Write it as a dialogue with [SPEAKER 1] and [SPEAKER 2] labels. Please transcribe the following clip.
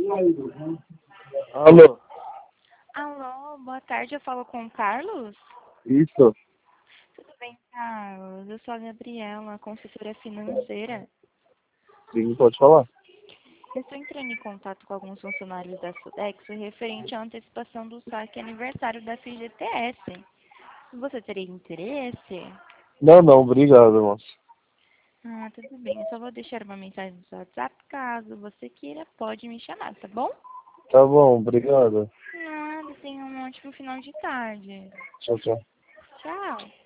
[SPEAKER 1] Alô?
[SPEAKER 2] Alô, boa tarde, eu falo com o Carlos?
[SPEAKER 1] Isso?
[SPEAKER 2] Tudo bem, Carlos? Eu sou a Gabriela, consultora financeira.
[SPEAKER 1] Sim, pode falar?
[SPEAKER 2] Eu estou entrando em contato com alguns funcionários da Sodexo referente à antecipação do saque aniversário da FGTS. Você teria interesse?
[SPEAKER 1] Não, não, obrigado, moço.
[SPEAKER 2] Ah, tudo bem. Eu só vou deixar uma mensagem no seu WhatsApp. Caso você queira, pode me chamar, tá bom?
[SPEAKER 1] Tá bom, obrigado.
[SPEAKER 2] Nada, tenha um ótimo final de tarde.
[SPEAKER 1] Tchau, tchau.
[SPEAKER 2] Tchau.